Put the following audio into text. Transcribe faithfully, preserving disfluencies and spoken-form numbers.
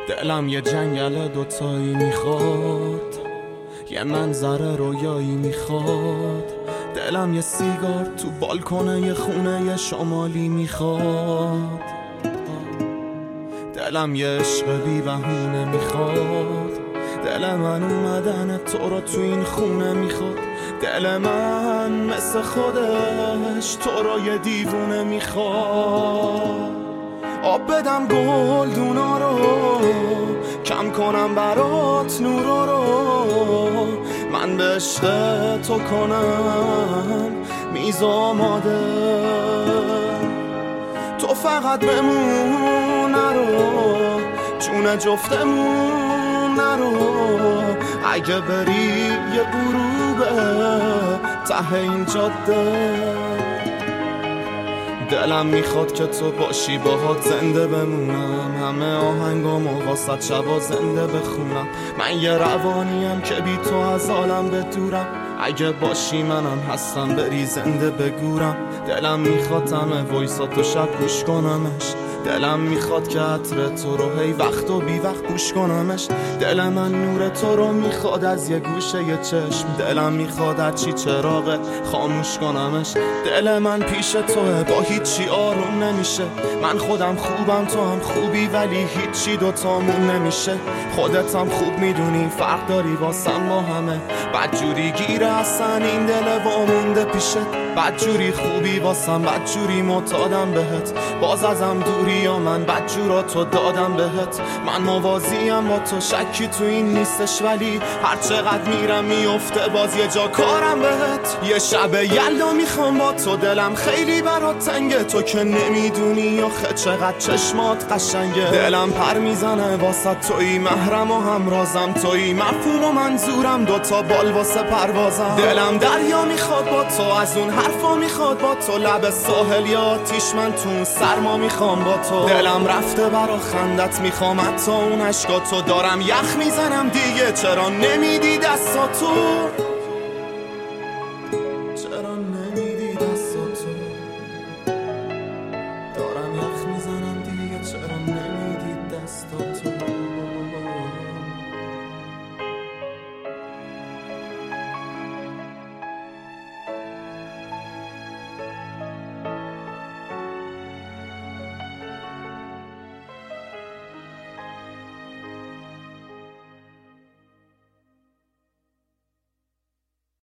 دلم یه جنگل دوتایی میخواد، یه منظر رویایی میخواد. دلم یه سیگار تو بالکن یه خونه یه شمالی میخواد. دلم یه عشق بی بهونه میخواد. دل من اومدن تو رو تو این خونه میخواد. دل من مثل خودش تو رو یه دیوونه میخواد. آب بدم گلدونا رو، کم کنم برات نورا رو. من به عشق تو کنم میز آماده، تو فقط بمون نرو، جون جفتمون نرو. اگه بری یه غروبه ته این جاده، دلم میخواد که تو باشی باهات زنده بمونم. همه آهنگامو واسه شبا زنده بخونم. من یه روانیم که بی تو از عالم بدورم. اگه باشی منم هستم بری زنده بگورم. دلم میخواد همه وایساتو شب گوش کنمش. دلم میخواد که عطر تو رو هی وقت و بی وقت گوش کنمش. دل من نور تو رو میخواد از یه گوشه یه چشم. دلم میخواد هرچی چراغه خاموش کنمش. دل من پیش توه با هیچی آروم نمیشه. من خودم خوبم تو هم خوبی ولی هیچی دوتامون نمیشه. خودت هم خوب میدونی فرق داری واسم با همه. بدجوری گیره اصلا این دل وامونده پیشت. بدجوری خوبی واسم بدجوری معتادم بهت. باز ازم دوری یا من بدجورا تو دادم بهت. من موازیم با تو شکی تو این نیستش ولی هر چقدر میرم میفته باز یه جا کارم بهت. یه شب یلدا میخوام با تو دلم خیلی برات تنگه. تو که نمیدونی آخه چقدر چشمات قشنگه. دلم پر میزنه واسه توی محرم و همرازم توی مفهوم و منظورم دوتا بال واسه پروازم. دلم دریا میخواد با تو از اون حرفا میخواد با تو. لب ساحل یا آتیش من تو سرما میخوام با تو. دلم رفته برا خندت میخوام حتی اون عشقا تو. دارم یخ میزنم دیگه چرا نمیدی دستا تو.